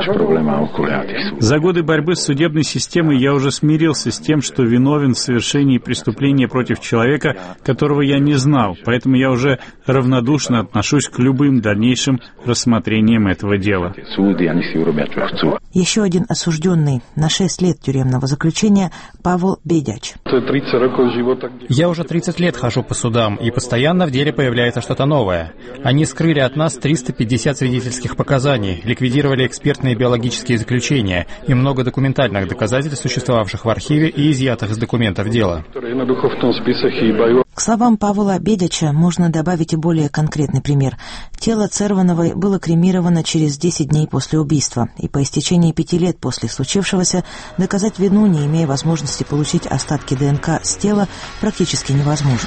За годы борьбы с судебной системой я уже смирился с тем, что виновен в совершении преступления против человека, которого я не знал, поэтому я уже равнодушно отношусь к любым дальнейшим рассмотрениям этого дела. Еще один осужденный на шесть лет тюремного заключения Павел Бедяч. Я уже тридцать лет хожу по судам, и постоянно в деле появляется что-то новое. Они скрыли от нас триста пятьдесят свидетельских показаний, ликвидировали экспертные биологические заключения и много документальных доказательств, существовавших в архиве и изъятых из документов дела. К словам Павла Бедяча можно добавить и более конкретный пример. Тело Цервановой было кремировано через десять дней после убийства, и по истечении пяти лет после случившегося доказать вину, не имея возможности получить остатки ДНК с тела, практически невозможно.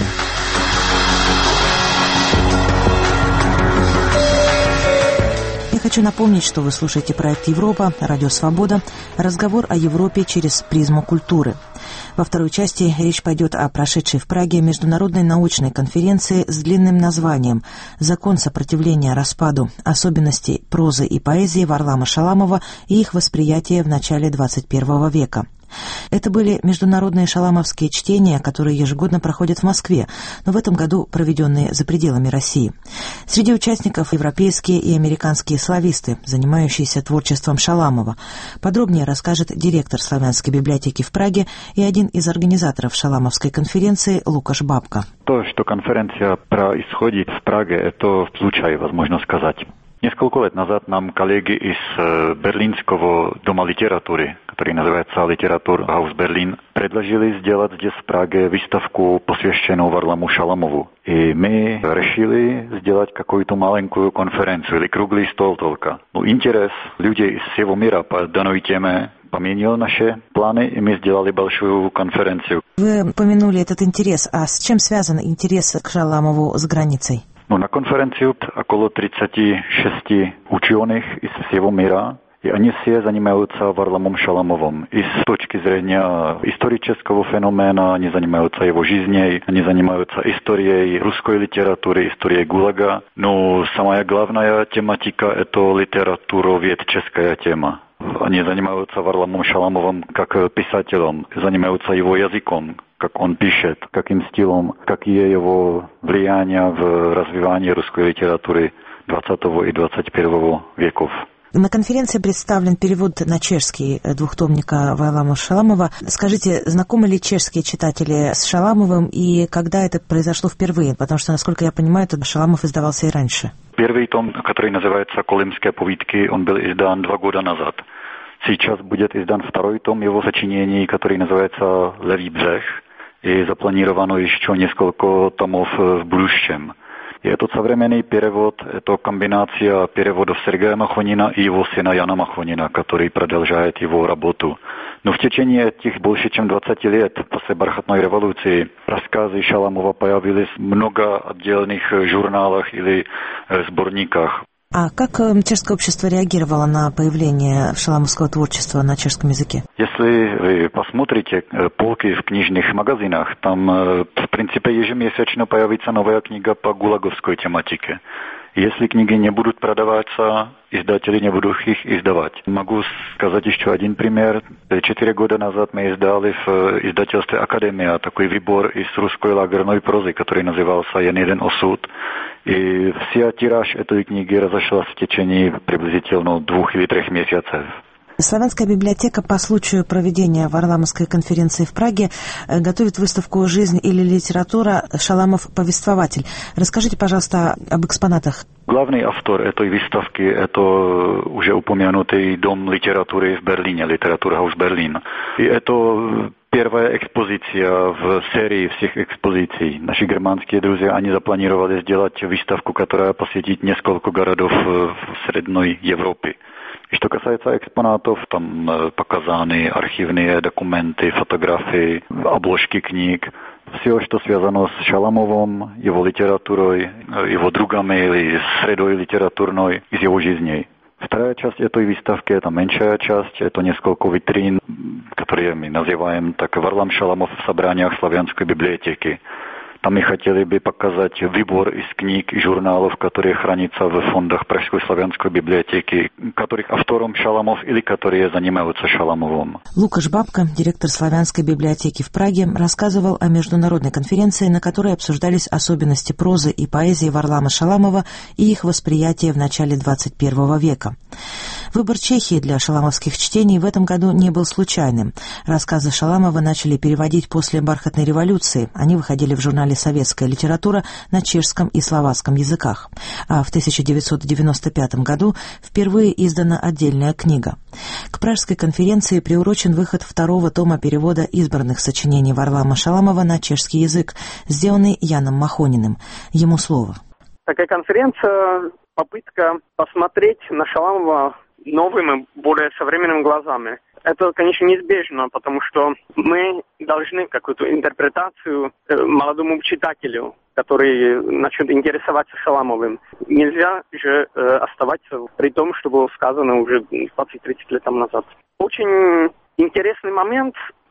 Я хочу напомнить, что вы слушаете проект «Европа», радио «Свобода», разговор о Европе через призму культуры. Во второй части речь пойдет о прошедшей в Праге международной научной конференции с длинным названием «Закон сопротивления распаду. Особенности прозы и поэзии Варлама Шаламова и их восприятие в начале двадцать первого века». Это были международные шаламовские чтения, которые ежегодно проходят в Москве, но в этом году проведенные за пределами России. Среди участников европейские и американские слависты, занимающиеся творчеством Шаламова. Подробнее расскажет директор Славянской библиотеки в Праге и один из организаторов Шаламовской конференции Лукаш Бабка. То, что конференция происходит в Праге, это случай, возможно сказать. Несколько лет назад нам коллеги из Берлинского дома литературы, который называется Литературхаус Берлин, предложили сделать здесь в Праге выставку, посвященную Варламу Шаламову. И мы решили сделать какую-то маленькую конференцию или круглый стол только. Но интерес людей из всего мира по данной теме поменял наши планы, и мы сделали большую конференцию. Вы упомянули этот интерес. А с чем связан интерес к Шаламову за границей? Ну, на конференцию около тридцать шесть ученых из всего мира, и они все занимаются Варламом Шаламовым. И с точки зрения исторического феномена они занимаются его жизнью, они занимаются историей русской литературы, историей ГУЛАГа. Но самая главная тематика – это литературоведческая тема. Они занимаются Варламом Шаламовым как писателем, занимаются его языком, как он пишет, каким стилем, какие его влияния в развивании русской литературы двадцатого и двадцать первого веков. На конференции представлен перевод на чешский двухтомника Варлама Шаламова. Скажите, знакомы ли чешские читатели с Шаламовым и когда это произошло впервые? Потому что, насколько я понимаю, этот Шаламов издавался и раньше. Первый том, который называется «Колымские повитки», он был издан два года назад. Сейчас будет издан второй том его сочинений, который называется «Левý břeh», и запланировано еще несколько томов в будущем. И этот современный перевод, это комбинация переводов Сергея Махонина и его сына Яна Махонина, который продолжает его работу. Но в течение этих больше чем двадцати лет после Бархатной революции рассказы Шаламова появились в много отдельных журналах или сборниках. А как чешское общество реагировало на появление шаламовского творчества на чешском языке? Если вы посмотрите полки в книжных магазинах, там в принципе ежемесячно появится новая книга по гулаговской тематике. Если книги не будут продаваться, издатели не будут их издавать. Могу сказать еще один пример. Четыре года назад мы издали в издательстве «Академия» такой выбор из русской лагерной прозы, который назывался «Jen jeden osud». И вся тираж этой книги разошлась в течение приблизительно двух или трех месяцев. Славянская библиотека по случаю проведения Варламовской конференции в Праге готовит выставку «Жизнь или литература. Шаламов. Повествователь». Расскажите, пожалуйста, об экспонатах. Главный автор этой выставки – это уже упомянутый Дом литературы в Берлине, Литературхаус Берлин. И это первая экспозиция в серии всех экспозиций. Наши германские друзья, они запланировали сделать выставку, которая посетит несколько городов в Средней Европе. И что касается экспонатов, там показаны архивные документы, фотографии, обложки книг. Все, что связано с Шаламовым, его литературой, его другами или средой литературной из его жизни. Вторая часть этой выставки, это меньшая часть, это несколько витрин, которые мы называем так Варлам Шаламов в собраниях Славянской библиотеки. Там мы хотели бы показать выбор из книг и журналов, которые хранятся в фондах Пражской славянской библиотеки, которых автором Шаламов или которые занимаются Шаламовым. Лукаш Бабка, директор Славянской библиотеки в Праге, рассказывал о международной конференции, на которой обсуждались особенности прозы и поэзии Варлама Шаламова и их восприятие в начале двадцать первого века. Выбор Чехии для шаламовских чтений в этом году не был случайным. Рассказы Шаламова начали переводить после Бархатной революции. Они выходили в журнале «Советская литература» на чешском и словацком языках. А в тысяча девятьсот девяносто пятом году впервые издана отдельная книга. К Пражской конференции приурочен выход второго тома перевода избранных сочинений Варлама Шаламова на чешский язык, сделанный Яном Махониным. Ему слово. Такая конференция – попытка посмотреть на Шаламова новыми, более современными глазами. Это, конечно, неизбежно, потому что мы должны какую-то интерпретацию молодому читателю, который начнет интересоваться Шаламовым. Нельзя же э, оставаться при том, что было сказано уже двадцать-тридцать лет назад. Очень интересный момент в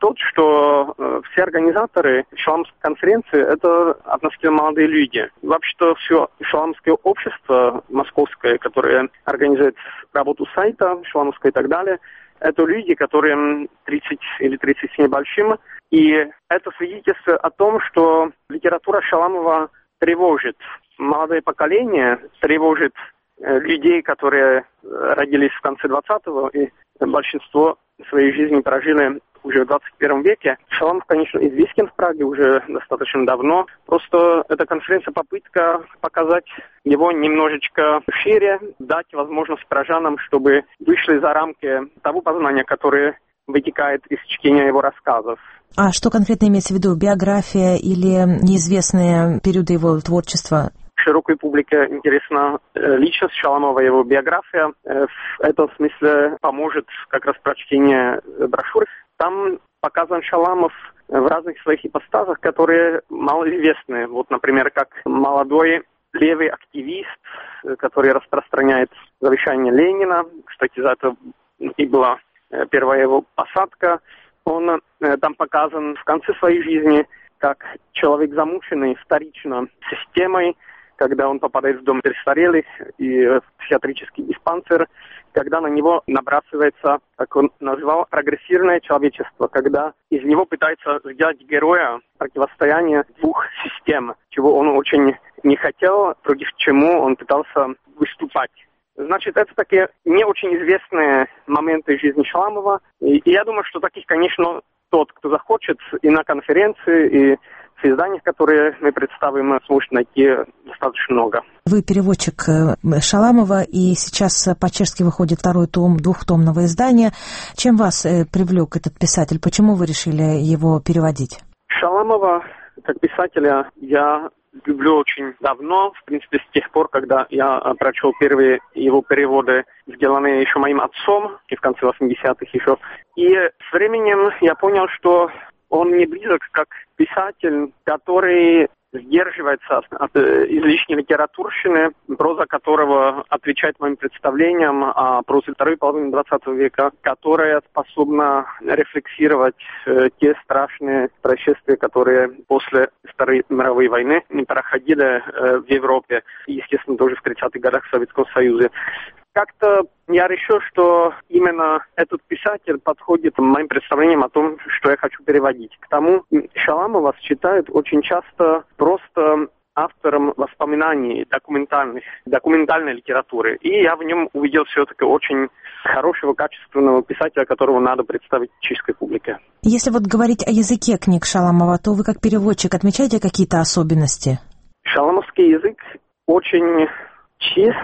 тот, что э, все организаторы Шаламовской конференции – это относительно молодые люди. Вообще-то все Шаламовское общество московское, которое организует работу сайта Шаламовское и так далее, это люди, которые тридцать или тридцать с небольшим. И это свидетельство о том, что литература Шаламова тревожит молодое поколение, тревожит э, людей, которые родились в конце двадцатого, и большинство своей жизни прожили уже в двадцать первом веке. Шаламов, конечно, известен в Праге уже достаточно давно. Просто эта конференция попытка показать его немножечко шире, дать возможность пражанам, чтобы вышли за рамки того познания, которое вытекает из чтения его рассказов. А что конкретно имеется в виду? Биография или неизвестные периоды его творчества? Широкой публике интересна личность Шаламова, его биография. В этом смысле поможет как раз прочтение брошюры. Там показан Шаламов в разных своих ипостасах, которые малоизвестны. Вот, например, как молодой левый активист, который распространяет завещание Ленина. Кстати, за это и была первая его посадка. Он там показан в конце своей жизни как человек, замученный вторично системой, когда он попадает в дом престарелых и в психиатрический диспансер, когда на него набрасывается, как он назвал, прогрессивное человечество, когда из него пытается сделать героя противостояния двух систем, чего он очень не хотел, против чему он пытался выступать. Значит, это такие не очень известные моменты жизни Шаламова. И, и я думаю, что таких, конечно, тот, кто захочет, и на конференции, и в изданиях, которые мы представим, сможет найти достаточно много. Вы переводчик Шаламова, и сейчас по-чешски выходит второй том двухтомного издания. Чем вас привлек этот писатель? Почему вы решили его переводить? Шаламова, как писателя, я люблю очень давно, в принципе, с тех пор, когда я прочел первые его переводы, сделанные еще моим отцом, и в конце восьмидесятых еще. И с временем я понял, что он не близок как писатель, который сдерживается от излишней литературщины, проза которого отвечает моим представлениям о прозе второй половины двадцатого века, которая способна рефлексировать э, те страшные происшествия, которые после Второй мировой войны проходили э, в Европе и, естественно, тоже в тридцатых годах в Советском Союзе. Как-то я решил, что именно этот писатель подходит моим представлениям о том, что я хочу переводить. К тому, Шаламова считают очень часто просто автором воспоминаний документальных, документальной литературы. И я в нем увидел все-таки очень хорошего, качественного писателя, которого надо представить чешской публике. Если вот говорить о языке книг Шаламова, то вы как переводчик отмечаете какие-то особенности? Шаламовский язык очень чист.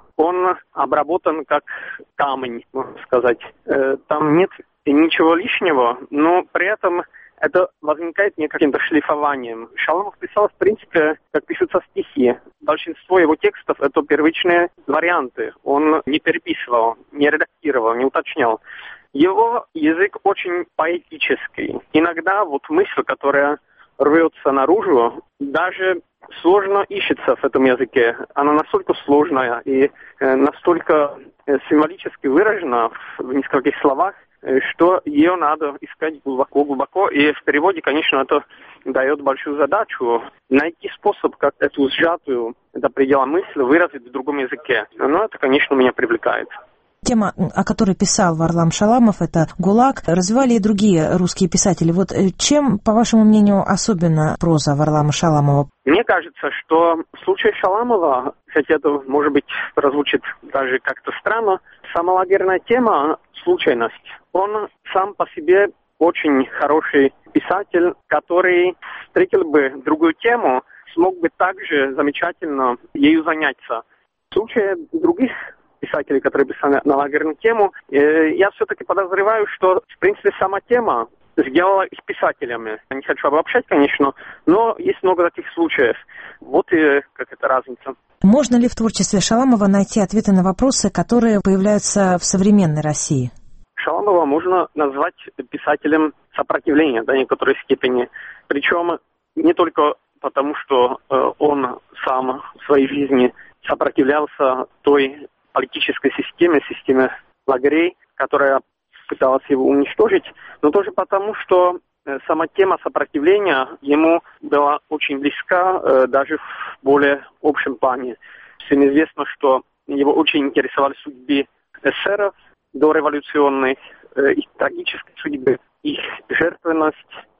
Он обработан как камень, можно сказать. Там нет ничего лишнего, но при этом это возникает не каким-то шлифованием. Шаламов писал, в принципе, как пишутся стихи. Большинство его текстов — это первичные варианты. Он не переписывал, не редактировал, не уточнял. Его язык очень поэтический. Иногда вот мысль, которая рвется наружу, даже сложно ищется в этом языке. Она настолько сложная и э, настолько э, символически выражена в, в нескольких словах, э, что ее надо искать глубоко-глубоко. И в переводе, конечно, это дает большую задачу найти способ, как эту сжатую до предела мысль выразить в другом языке. Но это, конечно, меня привлекает. Тема, о которой писал Варлам Шаламов, это ГУЛАГ. Развивали и другие русские писатели. Вот чем, по вашему мнению, особенно проза Варлама Шаламова? Мне кажется, что в случае Шаламова, хотя это, может быть, прозвучит даже как-то странно, сама лагерная тема – случайность. Он сам по себе очень хороший писатель, который встретил бы другую тему, смог бы также замечательно ею заняться. В случае других писателей, которые писали на лагерную тему, я все-таки подозреваю, что, в принципе, сама тема сделала их писателями. Я не хочу обобщать, конечно, но есть много таких случаев. Вот и как эта разница. Можно ли в творчестве Шаламова найти ответы на вопросы, которые появляются в современной России? Шаламова можно назвать писателем сопротивления до некоторой степени. Причем не только потому, что он сам в своей жизни сопротивлялся той политической системе, системе лагерей, которая пыталась его уничтожить, но тоже потому, что сама тема сопротивления ему была очень близка, э, даже в более общем плане. Всем известно, что его очень интересовали судьбы эсеров дореволюционных, э, их трагические судьбы, их жертвенность.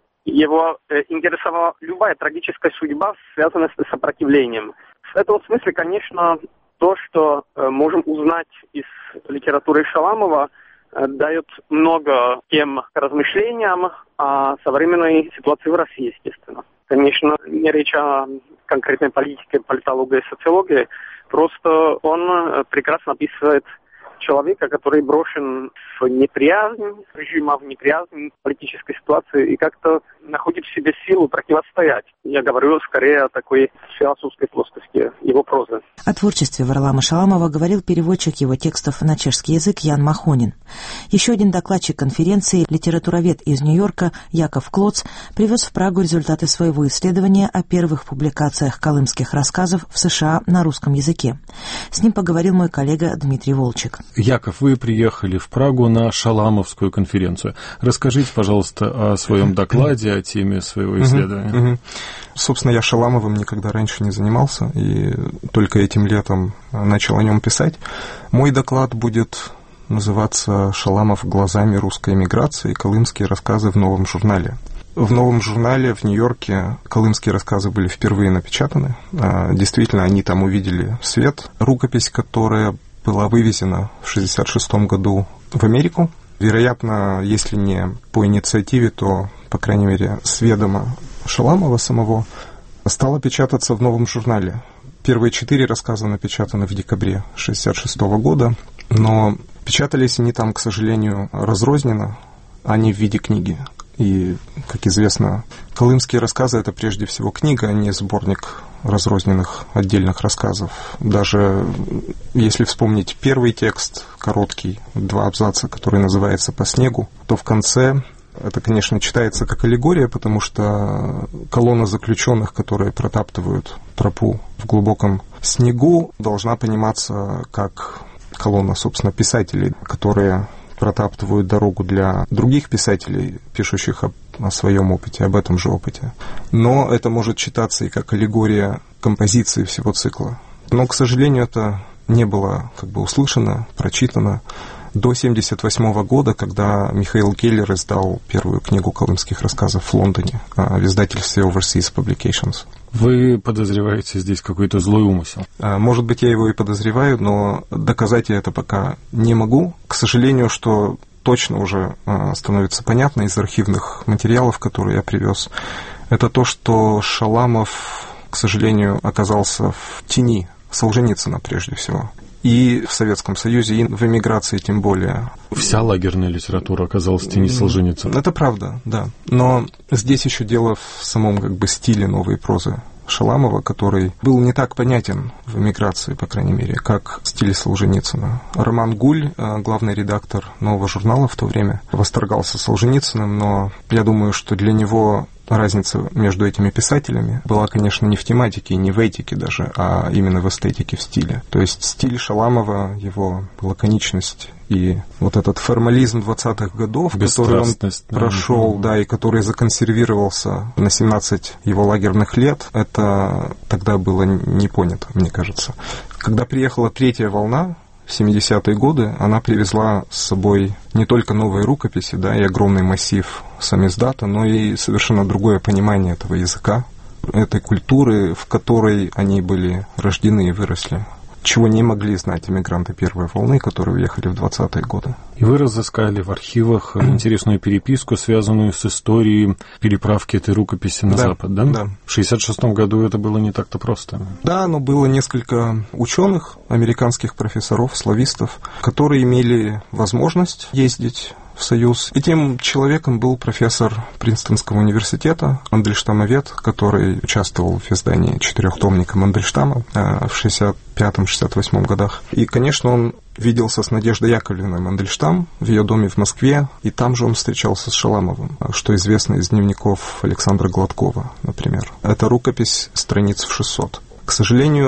Его э, интересовала любая трагическая судьба, связанная с сопротивлением. В этом смысле, конечно, то, что э, можем узнать из литературы Шаламова, дает много тем к размышлениям о современной ситуации в России, естественно. Конечно, не речь о конкретной политике, политологии и социологии, просто он прекрасно описывает человека, который брошен в неприязнь режима, в неприязнь политической ситуации и как-то находит в себе силу противостоять. Я говорю скорее о такой философской плоскости его прозы. О творчестве Варлама Шаламова говорил переводчик его текстов на чешский язык Ян Махонин. Еще один докладчик конференции, литературовед из Нью-Йорка Яков Клоц, привез в Прагу результаты своего исследования о первых публикациях колымских рассказов в США на русском языке. С ним поговорил мой коллега Дмитрий Волчек. Яков, вы приехали в Прагу на Шаламовскую конференцию. Расскажите, пожалуйста, о своем докладе, о теме своего исследования. Uh-huh, uh-huh. Собственно, я Шаламовым никогда раньше не занимался, и только этим летом начал о нем писать. Мой доклад будет называться «Шаламов глазами русской эмиграции. Колымские рассказы в новом журнале». В новом журнале в Нью-Йорке колымские рассказы были впервые напечатаны. Действительно, они там увидели свет. Рукопись, которая была вывезена в шестьдесят шестом году в Америку. Вероятно, если не по инициативе, то, по крайней мере, с ведома Шаламова самого, стала печататься в новом журнале. Первые четыре рассказа напечатаны в декабре шестьдесят шестого года, но печатались они там, к сожалению, разрозненно, а не в виде книги. И, как известно, колымские рассказы — это прежде всего книга, а не сборник разрозненных отдельных рассказов. Даже если вспомнить первый текст, короткий, два абзаца, который называется «По снегу», то в конце это, конечно, читается как аллегория, потому что колонна заключенных, которые протаптывают тропу в глубоком снегу, должна пониматься как колонна, собственно, писателей, которые протаптывают дорогу для других писателей, пишущих о, о своем опыте, об этом же опыте. Но это может читаться и как аллегория композиции всего цикла. Но, к сожалению, это не было как бы услышано, прочитано до семьдесят восьмого года, когда Михаил Келлер издал первую книгу колымских рассказов в Лондоне в издательстве Overseas Publications. Вы подозреваете здесь какой-то злой умысел? Может быть, я его и подозреваю, но доказать я это пока не могу. К сожалению, что точно уже становится понятно из архивных материалов, которые я привез, это то, что Шаламов, к сожалению, оказался в тени Солженицына прежде всего. И в Советском Союзе, и в эмиграции тем более. Вся лагерная литература оказалась в тени Солженицына. Это правда, да. Но здесь еще дело в самом как бы стиле новой прозы Шаламова, который был не так понятен в эмиграции, по крайней мере, как стиль Солженицына. Роман Гуль, главный редактор «Нового журнала» в то время, восторгался Солженицыным, но я думаю, что для него разница между этими писателями была, конечно, не в тематике, не в этике даже, а именно в эстетике, в стиле. То есть стиль Шаламова, его лаконичность и вот этот формализм двадцатых годов, который он прошел, да, и который законсервировался на семнадцать его лагерных лет, это тогда было не понято, мне кажется. Когда приехала третья волна, в семидесятые годы, она привезла с собой не только новые рукописи, да, и огромный массив самиздата, но и совершенно другое понимание этого языка, этой культуры, в которой они были рождены и выросли, чего не могли знать эмигранты первой волны, которые уехали в двадцатые годы. И вы разыскали в архивах интересную переписку, связанную с историей переправки этой рукописи на да, Запад, да? Да. В шестьдесят шестом году это было не так-то просто. Да, но было несколько ученых, американских профессоров, славистов, которые имели возможность ездить в Союз. И тем человеком был профессор Принстонского университета, Мандельштамовед, который участвовал в издании четырехтомника Мандельштама в шестьдесят пятом — шестьдесят восьмом годах. И, конечно, он виделся с Надеждой Яковлевной Мандельштам в ее доме в Москве, и там же он встречался с Шаламовым, что известно из дневников Александра Гладкова, например. Это рукопись страниц в шестьсот. К сожалению,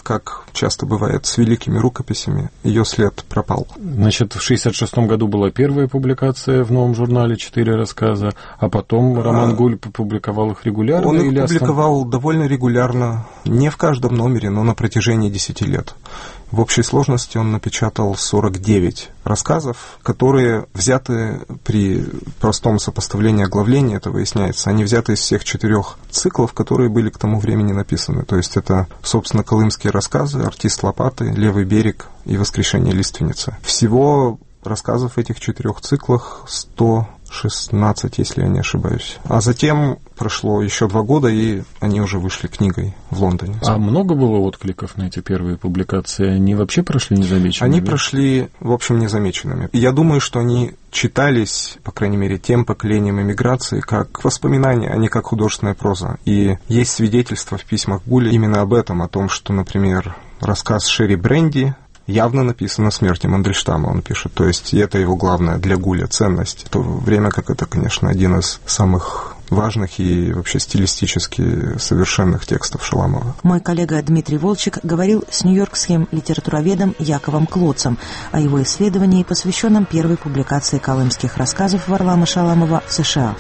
как часто бывает с великими рукописями, ее след пропал. Значит, в шестьдесят шестом году была первая публикация в новом журнале «Четыре рассказа», а потом Роман Гуль публиковал их регулярно? Он их или публиковал остан... довольно регулярно, не в каждом номере, но на протяжении десяти лет. В общей сложности он напечатал сорок девять рассказов, которые взяты при простом сопоставлении оглавления, это выясняется, они взяты из всех четырех циклов, которые были к тому времени написаны. То есть это, собственно, колымские рассказы, «Артист Лопаты», «Левый берег» и «Воскрешение лиственницы». Всего рассказов в этих четырех циклах сто шестнадцать, если я не ошибаюсь. А затем прошло еще два года, и они уже вышли книгой в Лондоне. А много было откликов на эти первые публикации? Они вообще прошли незамеченными? Они прошли, в общем, незамеченными. Я думаю, что они читались, по крайней мере, тем поколением эмиграции, как воспоминания, а не как художественная проза. И есть свидетельства в письмах Гуля именно об этом, о том, что, например, рассказ Шерри Бренди явно написано о смерти Мандельштама, он пишет. То есть это его главная для Гуля ценность. В то время как это, конечно, один из самых важных и вообще стилистически совершенных текстов Шаламова. Мой коллега Дмитрий Волчек говорил с нью-йоркским литературоведом Яковом Клоцем о его исследовании, посвященном первой публикации колымских рассказов Варлама Шаламова в США.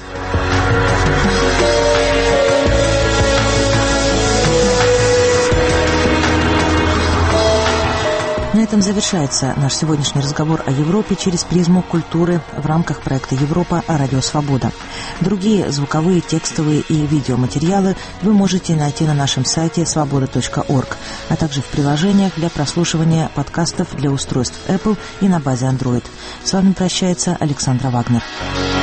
На этом завершается наш сегодняшний разговор о Европе через призму культуры в рамках проекта «Европа» о Радио Свобода. Другие звуковые, текстовые и видеоматериалы вы можете найти на нашем сайте свобода точка орг, а также в приложениях для прослушивания подкастов для устройств Apple и на базе Android. С вами прощается Александра Вагнер.